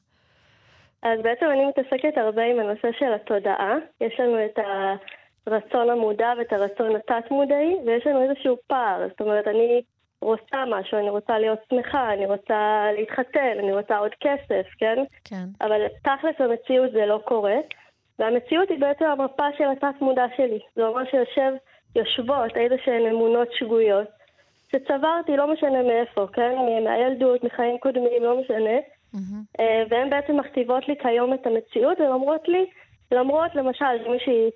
אז בעצם אני מתעסקת הרבה עם הנושא של התודעה. יש לנו את ה... רצון המודע ואת הרצון התת-מודעי, ויש לנו איזשהו פער. זאת אומרת, אני רוצה משהו, אני רוצה להיות שמחה, אני רוצה להתחתן, אני רוצה עוד כסף, כן? כן. אבל תכלס המציאות זה לא קורה, והמציאות היא בעצם המפה של התת-מודע שלי. זה אומר שיושב, יושבות איזשהן אמונות שגויות, שצברתי, לא משנה מאיפה, כן? מהילדות, מחיים קודמים, לא משנה. Mm-hmm. והן בעצם מכתיבות לי כיום את המציאות, ואומרות לי, למרות, למשל, מישהי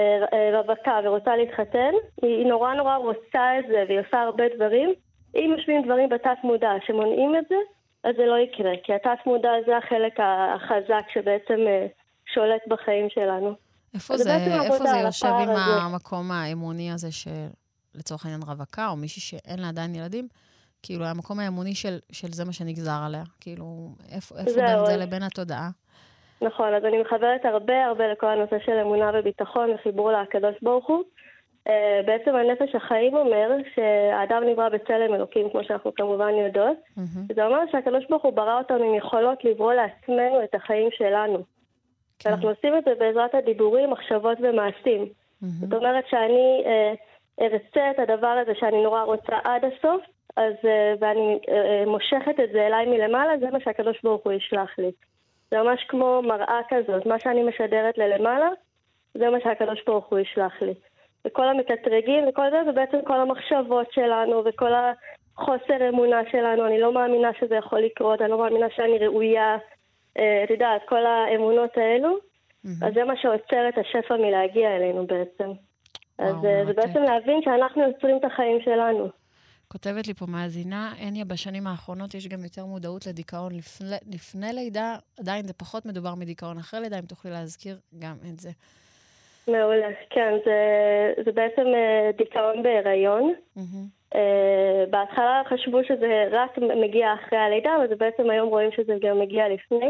רווקה ורוצה להתחתן, היא נורא נורא רוצה את זה והיא עושה הרבה דברים. אם יושבים דברים בתת מודע שמונעים את זה, אז זה לא יקרה, כי התת מודע זה החלק החזק שבעצם שולט בחיים שלנו. איפה זה, איפה זה יושב עם הזה. המקום האמוני הזה שלצורך העניין רווקה או מישהי שאין לה עדיין ילדים, כאילו המקום האמוני של, של זה מה שנגזר עליה, כאילו איפה, איפה בין זה לבין התודעה? נכון, אז אני מחברת הרבה הרבה לכל הנושא של אמונה וביטחון וחיבור לקדוש ברוך הוא. Uh, בעצם הנפש החיים אומר שהאדם נברא בצלם אלוקים, כמו שאנחנו כמובן יודעות. Mm-hmm. זה אומר שהקדוש ברוך הוא ברא אותנו עם יכולות לברוא לעצמנו את החיים שלנו. כן. ואנחנו עושים את זה בעזרת הדיבורים, מחשבות ומעשים. Mm-hmm. זאת אומרת שאני uh, ארצה את הדבר הזה שאני נורא רוצה עד הסוף, אז, uh, ואני uh, מושכת את זה אליי מלמעלה, זה מה שהקדוש ברוך הוא ישלח לי. זה ממש כמו מראה כזאת, מה שאני משדרת ללמעלה, זה מה שהקדוש ברוך הוא ישלח לי. וכל המקטרגים וכל זה, זה בעצם כל המחשבות שלנו, וכל החוסר אמונה שלנו, אני לא מאמינה שזה יכול לקרות, אני לא מאמינה שאני ראויה, את יודעת, כל האמונות האלו, mm-hmm. אז זה מה שעוצר את השפע מלהגיע אלינו בעצם. אז וואו, זה מרתק. בעצם להבין שאנחנו יוצרים את החיים שלנו. כותבת לי פה מאזינה, אניה, בשנים האחרונות יש גם יותר מודעות לדיכאון לפני, לפני לידה, עדיין זה פחות מדובר מדיכאון אחרי לידה, אם תוכלי להזכיר גם את זה. מעולה, כן, זה, זה בעצם דיכאון בהיריון. Mm-hmm. בהתחלה חשבו שזה רק מגיע אחרי הלידה, אבל זה בעצם היום רואים שזה גם מגיע לפני.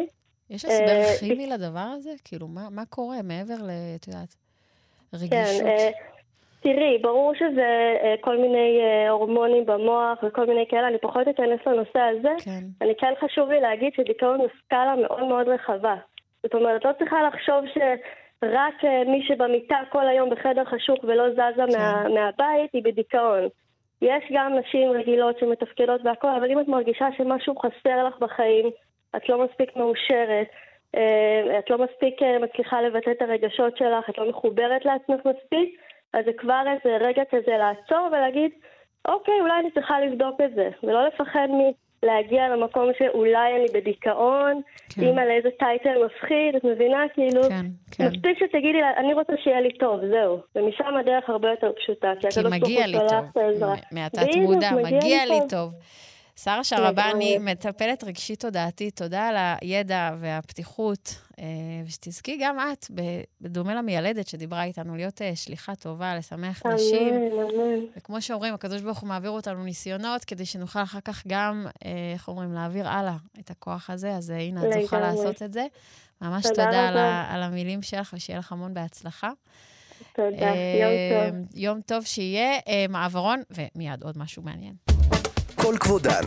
יש הסבר כימי לדבר הזה? כאילו, מה, מה קורה מעבר ל, את יודעת, רגישות? כן, תראי, ברור שזה כל מיני הורמונים במוח וכל מיני כאלה, אני פחות אכנס לנושא הזה. כן. אני כן חשוב לי להגיד שדיכאון הוא סקאלה מאוד מאוד רחבה. זאת אומרת, לא צריכה לחשוב שרק מי שבמיטה כל היום בחדר חשוך ולא זזה כן. מה, מהבית היא בדיכאון. יש גם נשים רגילות שמתפקדות והכל, אבל אם את מרגישה שמשהו חסר לך בחיים, את לא מספיק מאושרת, את לא מספיק מצליחה לבטא את הרגשות שלך, את לא מחוברת לעצמך מספיק, אז זה כבר איזה רגע כזה לעצור ולהגיד, אוקיי, אולי אני צריכה לבדוק את זה, ולא לפחד מלהגיע למקום שאולי אני בדיכאון, כן. אימא לאיזה טייטל מפחיד, את מבינה? כאילו, כן, כן. מספיק שתגידי לה, אני רוצה שיהיה לי טוב, זהו. ומשם הדרך הרבה יותר פשוטה. כי מגיע לי טוב, מעטת מודע, מגיע לי טוב. שרה שרבני, מטפלת רגשית תודעתית, תודה על הידע והפתיחות, ושתזכי גם את, בדומה למיילדת שדיברה איתנו, להיות שליחה טובה, לשמח נשים. וכמו שאומרים, הקדוש ברוך הוא מעביר אותנו ניסיונות, כדי שנוכל אחר כך גם, איך אומרים, להעביר הלאה את הכוח הזה, אז הנה, את זוכה לעשות את זה. ממש תודה על המילים שלך, ושיהיה לך המון בהצלחה. תודה, יום טוב. יום טוב שיהיה מעברון, ומיד עוד משהו מעניין. כל כבודן.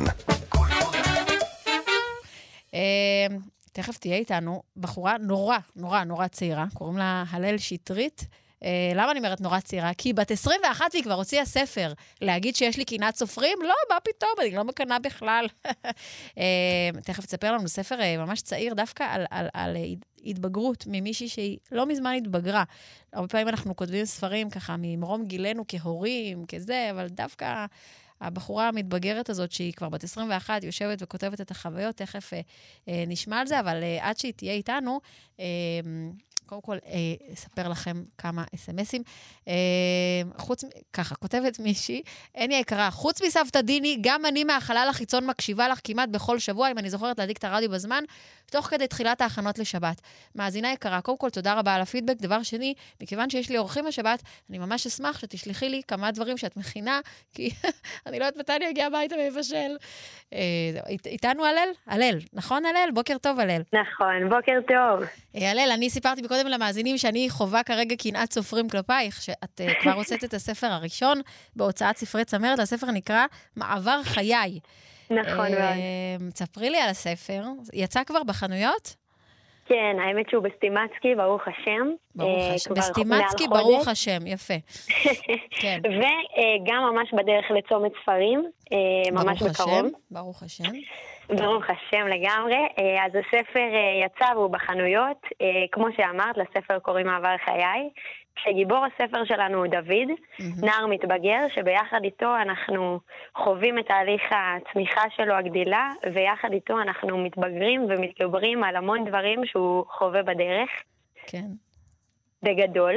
תכף תהיה איתנו בחורה נורא, נורא, נורא צעירה, קוראים לה הלל שטרית. למה אני אומרת נורא צעירה? כי בת עשרים ואחת והיא כבר הוציאה ספר. להגיד שיש לי קנאת סופרים? לא, מה פתאום, אני לא מקנה בכלל. תכף תספר לנו ספר ממש צעיר, דווקא על, על, על התבגרות ממישהי שהיא לא מזמן התבגרה. הרבה פעמים אנחנו כותבים ספרים ככה ממרום גילנו כהורים, כזה, אבל דווקא הבחורה המתבגרת הזאת, שהיא כבר בת עשרים ואחת, יושבת וכותבת את החוויות, תכף אה, אה, נשמע על זה, אבל אה, עד שהיא תהיה איתנו, אה, קודם כל, אה, אספר לכם כמה אס-אמסים. אה, חוץ, ככה, כותבת מישהי, אין יקרה, חוץ מסבתא דיני, גם אני מהחלל החיצון מקשיבה לך כמעט בכל שבוע, אם אני זוכרת להדליק את הרדיו בזמן, תוך כדי תחילת ההכנות לשבת. מאזינה יקרה, קודם כל, תודה רבה על הפידבק. דבר שני, מכיוון שיש לי אורחים לשבת, אני ממש אשמח שתשלחי לי כמה דברים שאת מכינה, כי אני לא יודעת מתי אני אגיע הביתה מבשל. איתנו הלל? הלל, נכון הלל? בוקר טוב הלל. נכון, בוקר טוב. הלל, אני סיפרתי בקודם למאזינים שאני חובה כרגע קנאת סופרים כלפייך, שאת כבר הוצאת את הספר הראשון בהוצאת ספרי צמרת, הספר נקרא מעבר חיי. נכון מאוד. תספרי לי על הספר, יצא כבר בחנויות? כן, האמת שהוא בסטימצקי, ברוך השם. ברוך השם, בסטימצקי, ברוך השם, יפה. וגם ממש בדרך לצומת ספרים, ממש בקרוב. ברוך השם. ברוך השם לגמרי. אז הספר יצא והוא בחנויות, כמו שאמרת, לספר קוראים מעבר חיי. כשגיבור הספר שלנו הוא דוד, mm-hmm. נער מתבגר, שביחד איתו אנחנו חווים את תהליך הצמיחה שלו, הגדילה, ויחד איתו אנחנו מתבגרים ומתגברים על המון דברים שהוא חווה בדרך. כן. בגדול.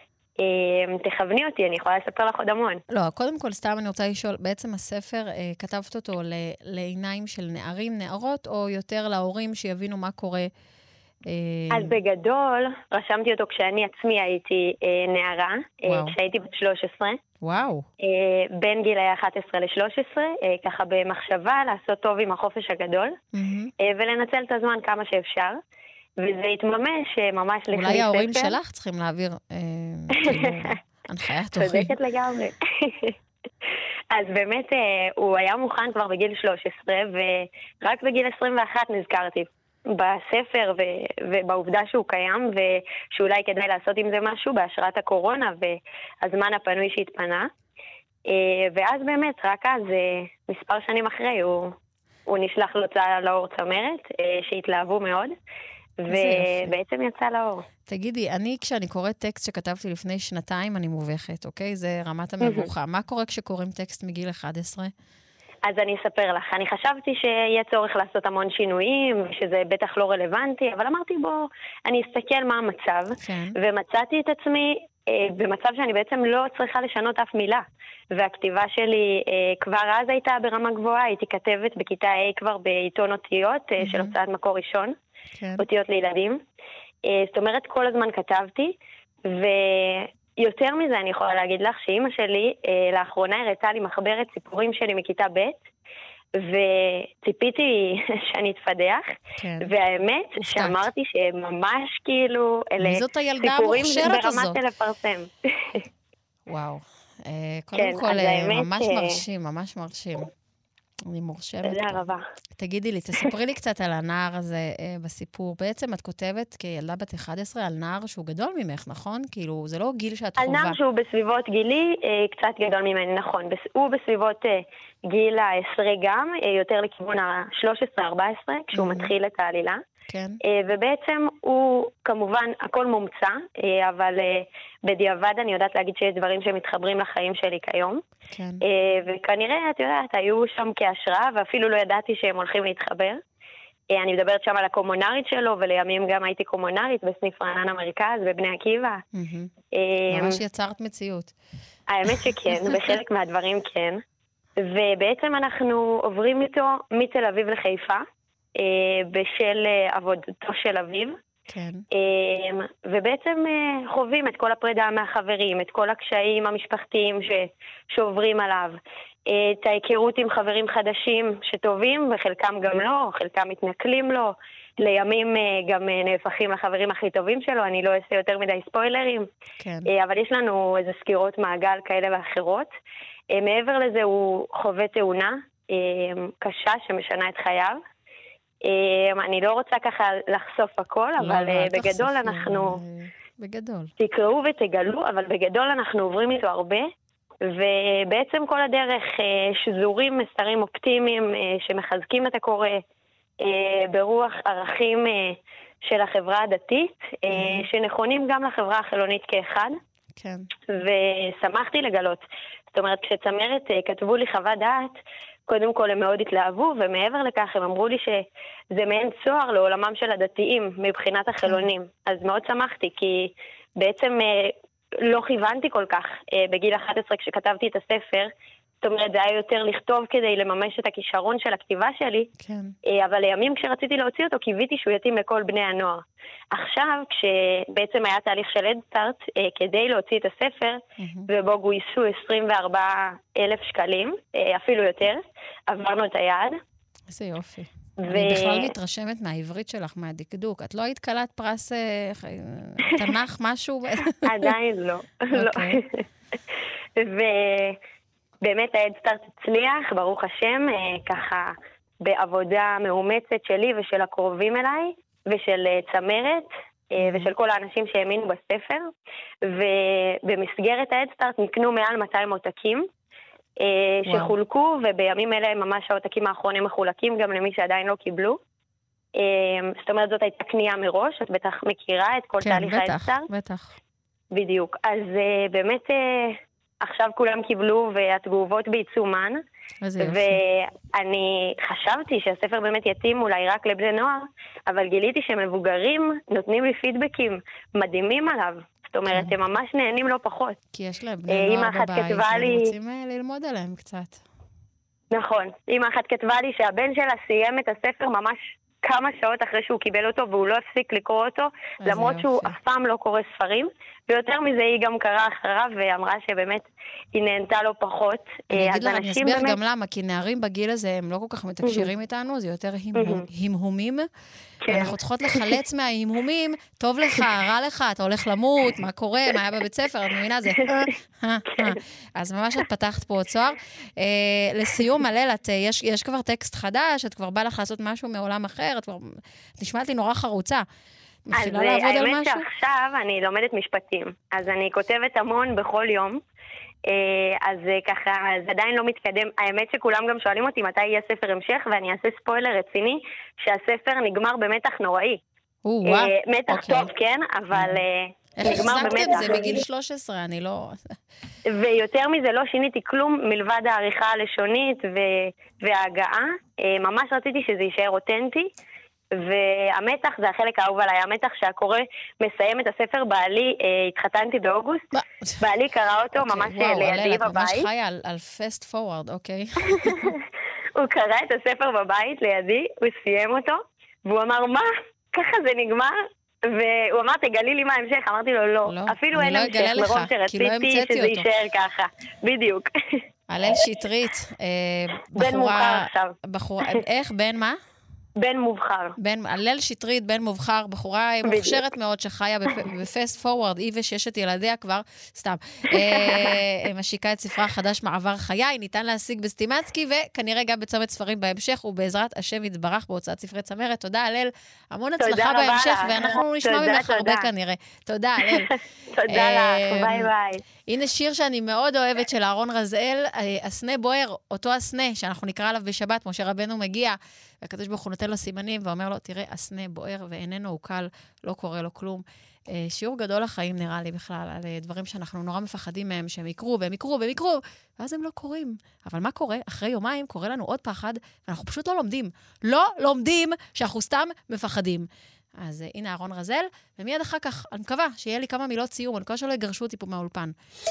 תכווני אותי, אני יכולה לספר לך עוד המון. לא, קודם כל סתם אני רוצה לשאול, בעצם הספר, כתבת אותו לעיניים של נערים, נערות, או יותר להורים שיבינו מה קורה? אז בגדול, רשמתי אותו כשאני עצמי הייתי אה, נערה, אה, כשהייתי בת שלוש עשרה. וואו. אה, בין גילי אחת עשרה ל-שלוש עשרה, אה, ככה במחשבה לעשות טוב עם החופש הגדול, mm-hmm. אה, ולנצל את הזמן כמה שאפשר. וזה התממש אה, ממש לכלי ספר. אולי ההורים שלך צריכים להעביר אה, כאילו, הנחיה תוכי. צודקת לגמרי. אז באמת אה, הוא היה מוכן כבר בגיל שלוש עשרה, ורק בגיל עשרים ואחת נזכרתי בספר ו- ובעובדה שהוא קיים, ושאולי כדאי לעשות עם זה משהו בהשראת הקורונה והזמן הפנוי שהתפנה. ואז באמת, רק אז, מספר שנים אחרי, הוא, הוא נשלח להוצאה לאור צמרת, שהתלהבו מאוד, ובעצם יצא לאור. תגידי, אני כשאני קוראת טקסט שכתבתי לפני שנתיים, אני מובכת, אוקיי? זה רמת המבוכה. מה קורה כשקוראים טקסט מגיל אחת עשרה? אז אני אספר לך, אני חשבתי שיהיה צורך לעשות המון שינויים, שזה בטח לא רלוונטי, אבל אמרתי בו, אני אסתכל מה המצב, כן. ומצאתי את עצמי אה, במצב שאני בעצם לא צריכה לשנות אף מילה, והכתיבה שלי אה, כבר אז הייתה ברמה גבוהה, הייתי כתבת בכיתה A כבר בעיתון אותיות, אה, mm-hmm. של הוצאת מקור ראשון, כן. אותיות לילדים, אה, זאת אומרת כל הזמן כתבתי, ו... יותר מזה אני יכולה להגיד לך שאמא שלי אה, לאחרונה הראתה לי מחברת סיפורים שלי מכיתה ב', וציפיתי שאני אתפדח, כן. והאמת הופתעת. שאמרתי שממש כאילו, אלה סיפורים ברמת לפרסם. וואו, קודם כן, כל ממש ש... מרשים, ממש מרשים. אני מורשמת. תודה רבה. תגידי לי, תספרי לי קצת על הנער הזה אה, בסיפור. בעצם את כותבת כילדה בת אחת עשרה על נער שהוא גדול ממך, נכון? כאילו, זה לא גיל שאת על חובה. על נער שהוא בסביבות גילי, אה, קצת גדול ממני, נכון. בס... הוא בסביבות אה, גיל ה-עשרה גם, אה, יותר לכיוון ה-שלוש עשרה ארבע עשרה, כשהוא mm-hmm. מתחיל את העלילה. כן. ובעצם הוא, כמובן, הכל מומצא, אבל בדיעבד אני יודעת להגיד שיש דברים שמתחברים לחיים שלי כיום. כן. וכנראה, את יודעת, היו שם כהשראה, ואפילו לא ידעתי שהם הולכים להתחבר. אני מדברת שם על הקומונרית שלו, ולימים גם הייתי קומונרית בסניף רענן המרכז, בבני עקיבא. ממש יצרת מציאות. האמת שכן, בחלק מהדברים כן. ובעצם אנחנו עוברים איתו מתל אביב לחיפה, בשל עבודתו של אביו. כן. ובעצם חווים את כל הפרידה מהחברים, את כל הקשיים המשפחתיים ש- שעוברים עליו, את ההיכרות עם חברים חדשים שטובים, וחלקם גם לא, חלקם מתנכלים לו, לימים גם נהפכים לחברים הכי טובים שלו, אני לא אעשה יותר מדי ספוילרים, כן. אבל יש לנו איזה סקירות מעגל כאלה ואחרות. מעבר לזה הוא חווה תאונה קשה שמשנה את חייו, אני לא רוצה ככה לחשוף הכל, אבל בגדול אנחנו... בגדול. תקראו ותגלו, אבל בגדול אנחנו עוברים איתו הרבה, ובעצם כל הדרך שזורים מסרים אופטימיים שמחזקים את הקורא, ברוח ערכים של החברה הדתית, שנכונים גם לחברה החילונית כאחד. כן. ושמחתי לגלות. זאת אומרת, כשצמרת כתבו לי חוות דעת, קודם כל הם מאוד התלהבו, ומעבר לכך הם אמרו לי שזה מעין צוהר לעולמם של הדתיים מבחינת החילונים. אז מאוד שמחתי, כי בעצם לא כיוונתי כל כך בגיל אחת עשרה כשכתבתי את הספר, זאת אומרת, זה היה יותר לכתוב כדי לממש את הכישרון של הכתיבה שלי, כן. אבל לימים כשרציתי להוציא אותו, קיוויתי שהוא יתאים לכל בני הנוער. עכשיו, כשבעצם היה תהליך של אדסטארט, כדי להוציא את הספר, mm-hmm. ובו גויסו עשרים וארבעה אלף שקלים, אפילו יותר, עברנו את היעד. איזה יופי. ו... אני בכלל מתרשמת מהעברית שלך, מהדקדוק. את לא היית קלת פרס תנ"ך משהו? עדיין לא. אוקיי. ו... באמת האדסטארט הצליח, ברוך השם, ככה בעבודה מאומצת שלי ושל הקרובים אליי, ושל צמרת, ושל כל האנשים שהאמינו בספר, ובמסגרת האדסטארט נקנו מעל מאתיים עותקים, שחולקו, ובימים אלה ממש העותקים האחרונים מחולקים גם למי שעדיין לא קיבלו. זאת אומרת, זאת הייתה קנייה מראש, את בטח מכירה את כל כן, תהליך בטח, האדסטארט. כן, בטח. בדיוק. אז באמת... עכשיו כולם קיבלו והתגובות בעיצומן, ואני חשבתי שהספר באמת יתאים אולי רק לבני נוער, אבל גיליתי שמבוגרים נותנים לי פידבקים מדהימים עליו. זאת אומרת, הם ממש נהנים לא פחות. כי יש להם בני נוער בבית, והם רוצים ללמוד עליהם קצת. נכון. אמא אחת כתבה לי שהבן שלה סיים את הספר ממש כמה שעות אחרי שהוא קיבל אותו, והוא לא הפסיק לקרוא אותו, למרות שהוא אף פעם לא קורא ספרים, ויותר מזה היא גם קראה אחריו, ואמרה שבאמת היא נהנתה לו פחות. אני אגיד לך, אני אסביר גם למה, כי נערים בגיל הזה הם לא כל כך מתקשרים איתנו, זה יותר המהומים, ואנחנו צריכות לחלץ מההמהומים, טוב לך, רע לך, אתה הולך למות, מה קורה, מה היה בבית ספר, את מבינה, זה אז ממש את פתחת פה צוהר. לסיום, הלל, יש כבר טקסט חדש, את כבר בא לך לעשות משהו מעולם אחר, את נשמעת לי נורא חרוצה. אז האמת שעכשיו אני לומדת משפטים, אז אני כותבת המון בכל יום, אז ככה, זה עדיין לא מתקדם. האמת שכולם גם שואלים אותי מתי יהיה ספר המשך, ואני אעשה ספוילר רציני, שהספר נגמר במתח נוראי. מתח טוב, כן, אבל נגמר במתח. איך החזקתם זה מגיל שלוש עשרה, אני לא... ויותר מזה לא שיניתי כלום מלבד העריכה הלשונית וההגעה. ממש רציתי שזה יישאר אותנטי. והמתח זה החלק האהוב עליי, המתח שהקורא מסיים את הספר. בעלי, התחתנתי באוגוסט, בעלי קרא אותו ממש לידי בבית. וואו, ממש חיה על פסט פורוורד, אוקיי. הוא קרא את הספר בבית לידי, הוא סיים אותו, והוא אמר, מה? ככה זה נגמר? והוא אמר, תגלי לי מה ההמשך, אמרתי לו, לא. אפילו אין המשך, מרוב שרציתי שזה יישאר ככה. בדיוק. הלל שטרית, בן מובחר עכשיו. איך, בן מה? בן מובחר. הלל שטרית, בן מובחר, בחורה מוכשרת מאוד שחיה בפסט פורוורד, היא וששת ילדיה כבר, סתם, משיקה את ספרה החדש מעבר חיי, ניתן להשיג בסטימצקי, וכנראה גם בצומת ספרים בהמשך, ובעזרת השם יתברך בהוצאת ספרי צמרת. תודה, הלל, המון הצלחה בהמשך, ואנחנו נשמע ממך הרבה כנראה. תודה, הלל. תודה לך, ביי ביי. הנה שיר שאני מאוד אוהבת של אהרון רזאל, הסנה בוער, אותו הסנה שאנחנו נקרא עליו בשבת, משה רבנו מגיע, והקדוש ברוך הוא נותן לו סימנים ואומר לו, תראה, הסנה בוער ואיננו הוא קל, לא קורה לו כלום. שיעור גדול לחיים נראה לי בכלל, על דברים שאנחנו נורא מפחדים מהם, שהם יקרו והם יקרו והם יקרו, ואז הם לא קורים. אבל מה קורה? אחרי יומיים קורה לנו עוד פחד, ואנחנו פשוט לא לומדים. לא לומדים שאנחנו סתם מפחדים. אז הנה אהרון רזל, ומיד אחר כך, אני מקווה שיהיה לי כמה מילות סיום, אני מקווה שלא יגרשו אותי פה מהאולפן.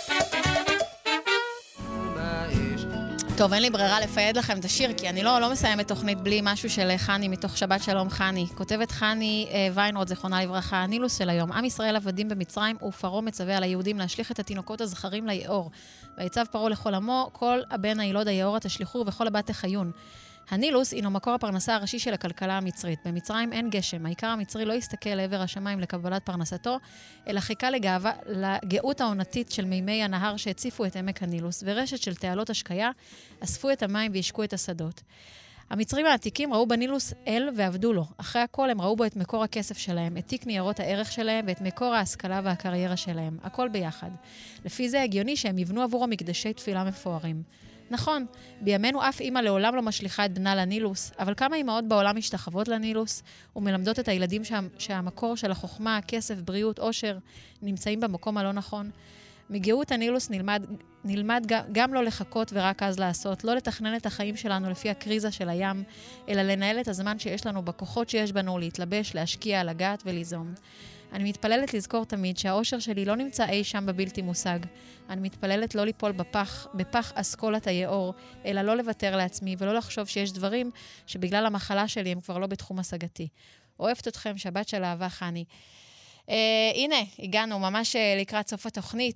טוב, אין לי ברירה לפייד לכם את השיר, כי אני לא, לא מסיימת תוכנית בלי משהו של חני מתוך שבת שלום חני. כותבת חני אה, ויינרוד, זכרונה לברכה, הנילוס של היום. עם ישראל עבדים במצרים, ופרעה מצווה על היהודים להשליך את התינוקות הזכרים ליאור. ויצב פרעה לכל עמו, כל הבן הילוד היאורה תשליכו, וכל הבת תחיון. הנילוס הינו מקור הפרנסה הראשי של הכלכלה המצרית. במצרים אין גשם. העיקר המצרי לא יסתכל לעבר השמיים לקבלת פרנסתו, אלא חיכה לגאווה, לגאות העונתית של מימי הנהר שהציפו את עמק הנילוס, ורשת של תעלות השקיה אספו את המים וישקו את השדות. המצרים העתיקים ראו בנילוס אל ועבדו לו. אחרי הכל הם ראו בו את מקור הכסף שלהם, את תיק ניירות הערך שלהם ואת מקור ההשכלה והקריירה שלהם. הכל ביחד. לפי זה הגיוני שהם יבנו עבור המקדשי תפילה מפוארים. נכון, בימינו אף אמא לעולם לא משליחה את בנה לנילוס, אבל כמה אמהות בעולם משתחוות לנילוס ומלמדות את הילדים שה, שהמקור של החוכמה, כסף, בריאות, עושר נמצאים במקום הלא נכון. מגאות הנילוס נלמד, נלמד גם לא לחכות ורק אז לעשות, לא לתכנן את החיים שלנו לפי הקריזה של הים, אלא לנהל את הזמן שיש לנו בכוחות שיש בנו, להתלבש, להשקיע, לגעת וליזום. אני מתפללת לזכור תמיד שהאושר שלי לא נמצא אי שם בבלתי מושג. אני מתפללת לא ליפול בפח, בפח אסכולת היאור, אלא לא לוותר לעצמי ולא לחשוב שיש דברים שבגלל המחלה שלי הם כבר לא בתחום השגתי. אוהבת אתכם, שבת של אהבה חני. אה, הנה, הגענו ממש לקראת סוף התוכנית,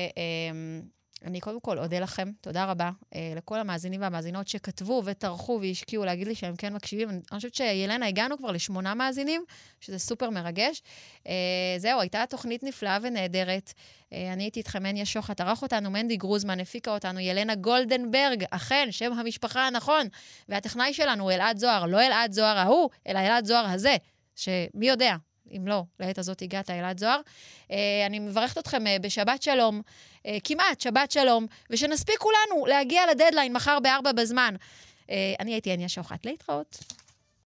ואני קודם כל אודה לכם, תודה רבה אה, לכל המאזינים והמאזינות שכתבו וטרחו והשקיעו להגיד לי שהם כן מקשיבים. אני חושבת שילנה, הגענו כבר לשמונה מאזינים, שזה סופר מרגש. אה, זהו, הייתה תוכנית נפלאה ונהדרת. אה, אני הייתי איתכם מניה שוחט, ערך אותנו מנדי גרוזמן, הפיקה אותנו ילנה גולדנברג, אכן, שם המשפחה הנכון, והטכנאי שלנו אלעד זוהר, לא אלעד זוהר ההוא, אלא אלעד זוהר הזה, שמי יודע, אם לא, לעת הזאת הגעת אלעד זוהר. Uh, אני מברכת אתכם uh, בשבת שלום, uh, כמעט שבת שלום, ושנספיק כולנו להגיע לדדליין מחר בארבע בזמן. Uh, אני הייתי מניה שוחט, להתראות.